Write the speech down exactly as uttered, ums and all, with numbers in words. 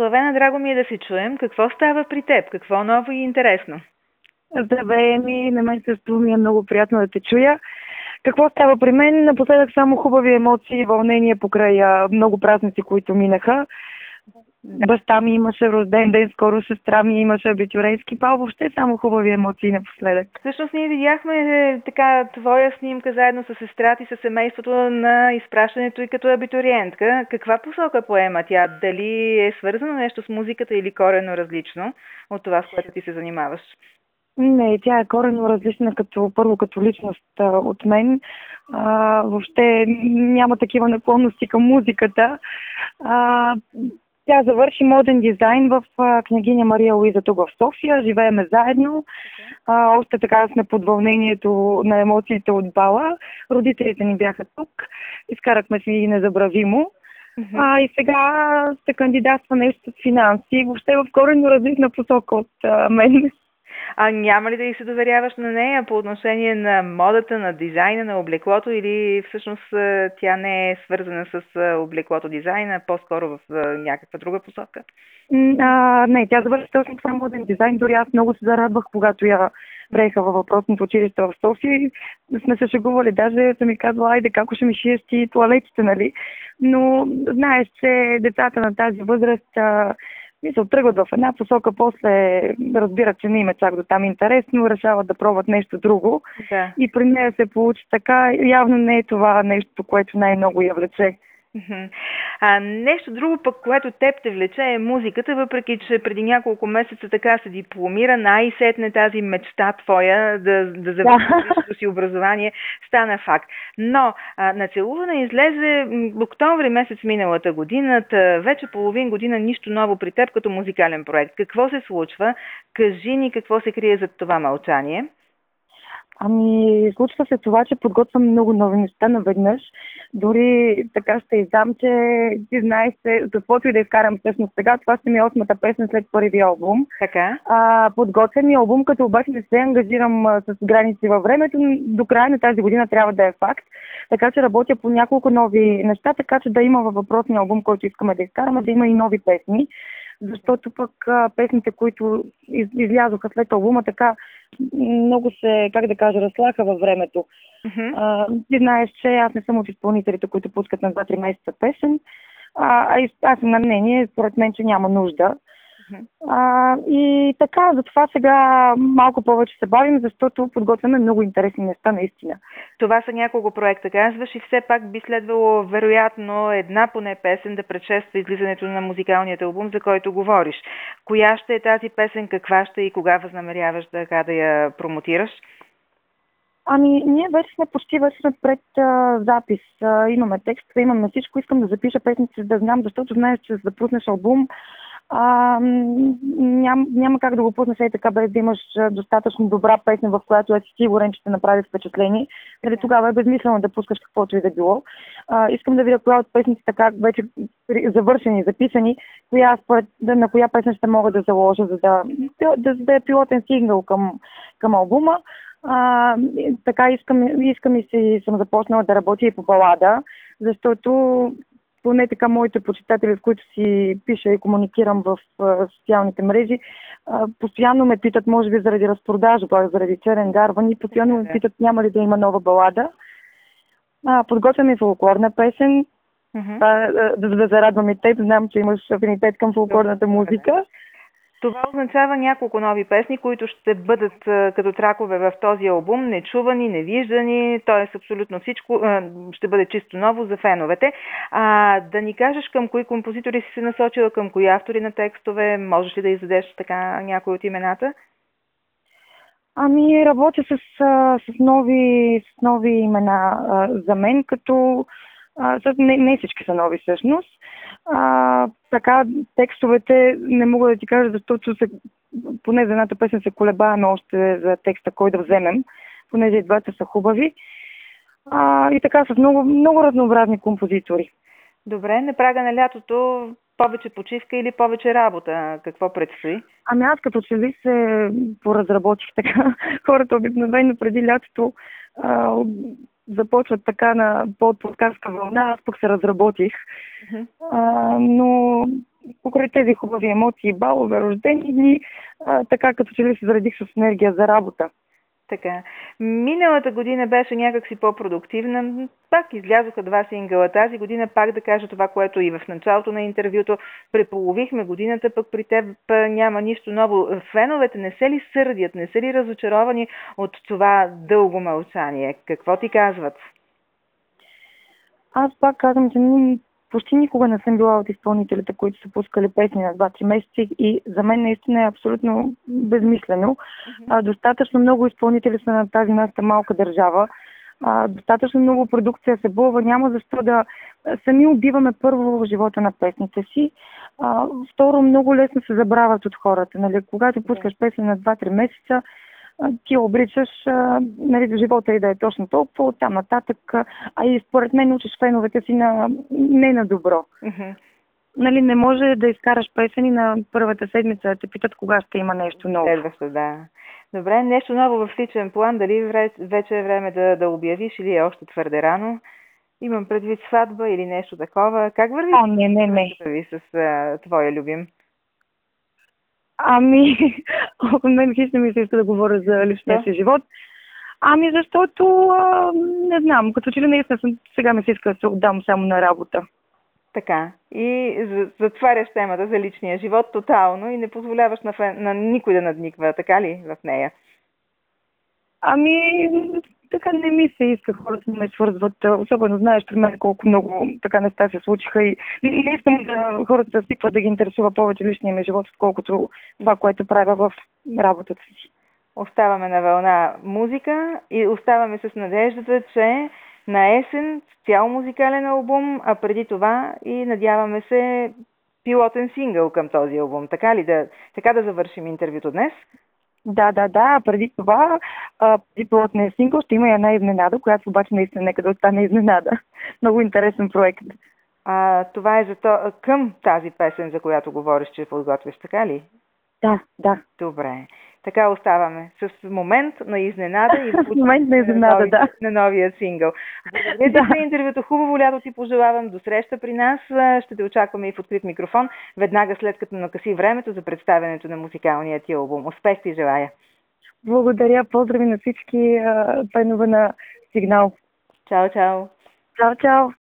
Славена, драго ми е да се чуем. Какво става при теб? Какво ново и интересно? Здравей, ми, на мен също ми е много приятно да те чуя. Какво става при мен? Напоследък само хубави емоции и вълнения покрай а, много празници, които минаха. Да. Баща ми имаше рожден ден, скоро сестра ми имаше абитюренски бал. Въобще само хубави емоции напоследък. Всъщност ние видяхме е, така твоя снимка заедно с сестра и с семейството на изпращането и като абитуриентка. Каква посока поема тя? Дали е свързано нещо с музиката или коренно различно от това, с което ти се занимаваш? Не, тя е коренно различна като, първо като личност а, от мен. А, въобще няма такива наклонности към музиката. А, тя завърши моден дизайн в а, княгиня Мария Луиза тук в София. Живееме заедно. А, още така сме под вълнението на емоциите от бала. Родителите ни бяха тук. Изкарахме си незабравимо. Uh-huh. А, и сега се кандидатства нещо с финанси. Въобще в коренно различна посока от а, мен. А няма ли да й се доверяваш на нея по отношение на модата, на дизайна, на облеклото или всъщност тя не е свързана с облеклото дизайна, по-скоро в някаква друга посока? А, не, тя завърши точно това моден дизайн. Дори аз много се зарадвах, когато я приеха във въпросното училище в София и сме се шегували. Даже съм ми казала, айде, како ще ми шиеш ти туалетите, нали? Но знаеш, че децата на тази възраст а, мисля, тръгват в една посока, после разбират, че не им е чак до там интересно, решават да пробват нещо друго. Да. И при нея се получи така. Явно не е това нещо, което най-много я влече. А, нещо друго пък, което теб те влече е музиката, въпреки че преди няколко месеца така се дипломира, най-сетне тази мечта твоя да, да завършиш висшето си образование стана факт. Но а, Нацелувана излезе октомври месец миналата година, вече половин година нищо ново при теб като музикален проект. Какво се случва? Кажи ни какво се крие зад това мълчание. Ами, случва се това, че подготвям много нови неща наведнъж. Дори така ще издам, че ти знаеш, че каквото и да изкарам всъщност сега, това ще ми е осмата песен след първия албум. Така. А, подготвям ми албум, като обаче не се ангажирам а, с граници във времето. До края на тази година трябва да е факт. Така че работя по няколко нови неща, така че да има във въпросния албум, който искаме да изкараме, да има и нови песни. Защото пък а, песните, които из, излязоха след албума, така много се, как да кажа, разслаха във времето. Uh-huh. А, ти знаеш, че аз не съм от изпълнителите, които пускат на два-три месеца песен. А, а аз съм на мнение, според мен, че няма нужда. Uh-huh. А, и така, затова сега малко повече се бавим, защото подготвяме много интересни неща, наистина. Това са няколко проекта, казваш, и все пак би следвало, вероятно, една поне песен да предшества излизането на музикалният албум, за който говориш. Коя ще е тази песен, каква ще и кога възнамеряваш да, да я промотираш? Ами, ние вече сме почти вече пред а, запис. А, имаме текстове, имаме всичко. Искам да запиша песните, да знам, защото знаеш, че за да пуснеш албум, а, ням, няма как да го пуснеш и така, без да имаш достатъчно добра песен, в която си сигурен, че ще направи впечатление. Нали, тогава е безмислено да пускаш каквото и да било. А, искам да видя коя от песните така вече завършени, записани, коя, според, на коя песен ще мога да заложа, за да, да, да е пилотен сингъл към, към албума. А, така искам, искам и си съм започнала да работя и по балада, защото поне така моите почитатели, с които си пиша и комуникирам в а, социалните мрежи, а, постоянно ме питат, може би заради разпродажба, заради черен гарван, и постоянно ме питат няма ли да има нова балада. А, подготвям и фолклорна песен, uh-huh. а, да, да зарадвам и теб, знам, че имаш афинитет към фолклорната музика. Това означава няколко нови песни, които ще бъдат а, като тракове в този албум, нечувани, невиждани, т.е. абсолютно всичко а, ще бъде чисто ново за феновете. А, да ни кажеш към кои композитори си се насочила, към кои автори на текстове, можеш ли да издадеш така някои от имената? Ами, работя с, с, нови, с нови имена а, за мен, като а, не, не всички са нови всъщност. А, така, текстовете не мога да ти кажа, защото се, поне за едната песен се колебаваме още за текста, кой да вземем, понеже и двата са хубави. А, и така, с много, много разнообразни композитори. Добре, на прага на лятото повече почивка или повече работа? Какво предстои? Ами аз като че ли се поразработих така. Хората обикновено преди лятото а, започват така на по-подкастка вълна, аз пък се разработих. Uh-huh. А, но покрай тези хубави емоции, балове, рождени дни, а, така като че ли се заредих с енергия за работа. Така. Миналата година беше някакси по-продуктивна. Пак излязоха два сингъла. Тази година пак да кажа това, което и в началото на интервюто преполовихме годината, пък при теб няма нищо ново. Феновете не се ли сърдят, не са ли разочаровани от това дълго мълчание? Какво ти казват? Аз пак казвам, че ни, почти никога не съм била от изпълнителите, които са пускали песни на два-три месеца и за мен наистина е абсолютно безмислено. Mm-hmm. А, достатъчно много изпълнители са на тази нашата малка държава. А, достатъчно много продукция се бълва. Няма защо да сами убиваме първо в живота на песните си. А, второ, много лесно се забравят от хората. Нали? Когато пускаш песни на два-три месеца, ти обричаш нали, до живота и да е точно толкова, оттам нататък, а и според мен учиш феновете си на не на добро. Mm-hmm. Нали, не може да изкараш песени на първата седмица, да те питат кога ще има нещо ново. Следващо, да. Добре, нещо ново в личен план, дали вече е време да, да обявиш или е още твърде рано? Имам предвид сватба или нещо такова. Как върви? О, не, не, не. Ви с а, твоя любим? Ами, от мен хищно ми се иска да говоря за личния си живот. Ами, защото, а, не знам, като че ли наистина сега ми се иска да се отдам само на работа. Така. И затваряш темата за личния живот тотално и не позволяваш на, фен, на никой да надниква, така ли, в нея? Ами, така не ми се иска хората да ме свързват. Особено знаеш при мен колко много така неща се случиха и не искам да хората да свикват да ги интересува повече личния ми живот, отколкото това, което правя в работата си. Оставаме на вълна музика и оставаме с надеждата, че на есен цял музикален албум, а преди това и надяваме се пилотен сингъл към този албум. Така ли да, така да завършим интервюто днес? Да, да, да. Преди това, а, преди пилотния сингъл ще има и една изненада, която обаче наистина нека да остане изненада. Много интересен проект. А, това е за то, към тази песен, за която говориш, че подготвиш, така ли? Да, да. Добре. Така оставаме. С момент на изненада и момент на изненада, на, нови, да. на новия сингъл. Благодаря да. за интервюто. Хубаво лято ти пожелавам. До среща при нас. Ще те очакваме и в открит микрофон, веднага след като накъси времето за представянето на музикалния ти албум. Успех ти желая. Благодаря. Поздрави на всички фенове на Сигнал. Чао, чао. Чао, чао.